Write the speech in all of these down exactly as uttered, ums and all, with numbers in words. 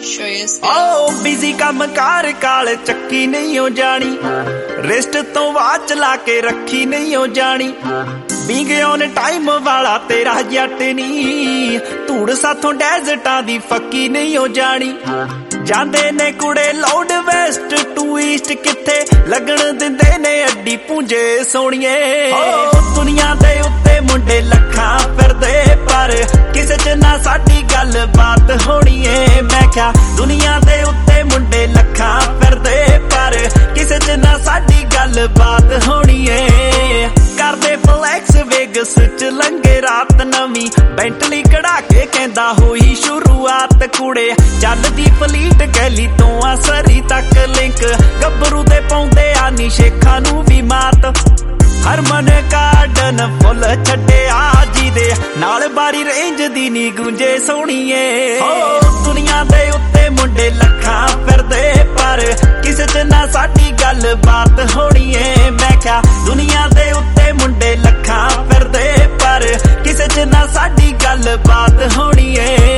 ओ busy कम car काल चक्की नहीं हो जानी, रिस्ट तो वाच ला के रखी नहीं हो जानी। बींग ऑन टाइम वाला तेरा जट नी, धूड़ साथों डेजर्टां दी फक्की नहीं हो जानी। जांदे ने कुड़े लाउड वेस्ट टू ईस्ट, किथे लगन दिंदे ने अड्डी पूंजे सोहणीए। दुनिया दे उत्ते मुंडे लखां फिरदे, पर किसे च ना साडी गल बात होनी है। मैं क्या दुनिया दे उत्ते मुंडे लखां फिरदे, पर किसे च ना साडी गल बात होनी है। करदे फ्लैक्स वेगस च लंघे रात नवी, बेंटली कढ़ा के कहंदा होई शुरुआत। कुड़े चलदी फलीट गैली तो आ सरी तक लिंक, गबरू दे पाउंदे आनी शेखां नूं भी मात। हरमन गार्डन फुल छड्डे आजी दे नाल, बारी रेंज दी नी गुंजे सोहणीए। दुनिया दे उत्ते मुंडे लखां फिरदे, पर किसे च ना साडी गल बात होनी है। मैं क्या दुनिया दे उत्ते मुंडे लखां फिरदे, पर किसे च ना साडी गल बात होनी है।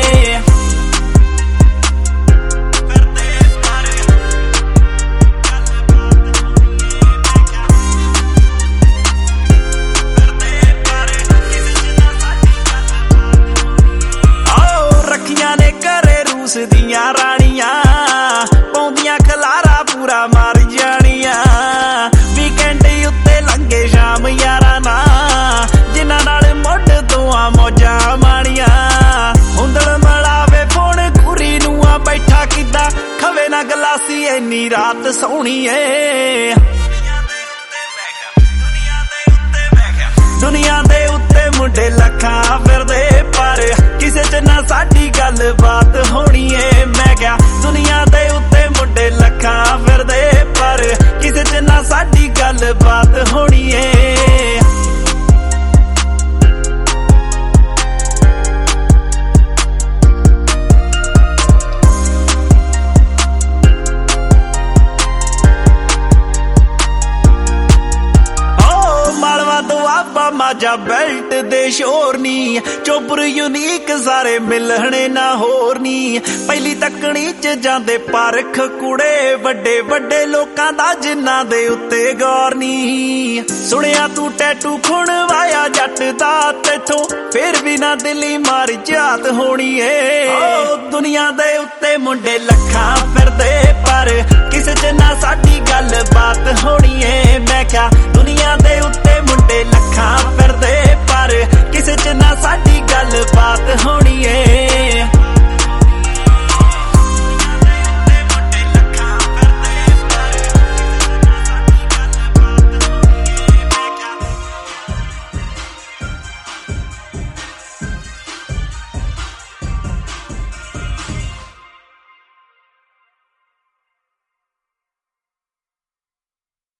दियां रानियां पौंदियां खलारा पूरा मार जानियां, वीकेंड उत्ते लंघे शाम यारां ना, जिन्हां नाल मुੱਢ दोआं मौजां माणियां। हुंदड़ मलावे फोन कुरी नूं आ बैठा किद्दां, खवे ना गलासी इन्नी रात सोहणी ए। दुनिया दे उत्ते मुंडे लखां फिरदे, पर किसे च ना साडी गल बात होनी है। मैं क्या दुनिया दे उत्ते मुंडे लखां फिरदे, पर किसे च ना साडी गल बात होनी है। माजा बेल्ट दे शोर नी, चोपर यूनीक सारे मिलने ना होर नी। पहली तकनी च जांदे परख कुड़े, बड़े बड़े लोकां दा जिन्हां दे उत्ते गौर नी। सुनिया तू टैटू खुणवाया जट दा तेथों, फिर भी ना दिली मारी जात होनी है। दुनिया दे उत्ते मुंडे लखां फिरदे, पर किसे च ना साडी गल बात होनी है। मैं क्या दुनिया दे उत्ते मुंडे लखां फिरदे,